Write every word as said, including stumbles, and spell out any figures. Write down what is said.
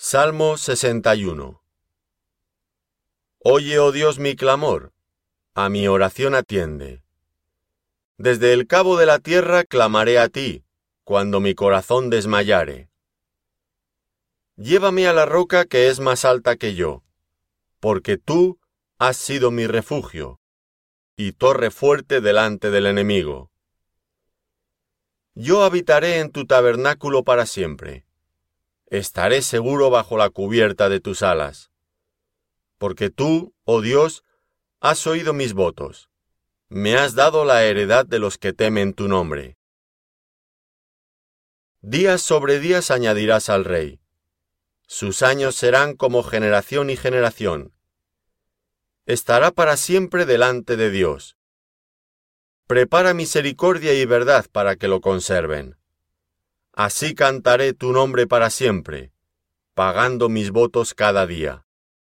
Salmo sesenta y uno. Oye, oh Dios, mi clamor, a mi oración atiende. Desde el cabo de la tierra clamaré a ti, cuando mi corazón desmayare. Llévame a la roca que es más alta que yo, porque tú has sido mi refugio, y torre fuerte delante del enemigo. Yo habitaré en tu tabernáculo para siempre. Estaré seguro bajo la cubierta de tus alas. Porque tú, oh Dios, has oído mis votos. Me has dado la heredad de los que temen tu nombre. Días sobre días añadirás al rey. Sus años serán como generación y generación. Estará para siempre delante de Dios. Prepara misericordia y verdad para que lo conserven. Así cantaré tu nombre para siempre, pagando mis votos cada día.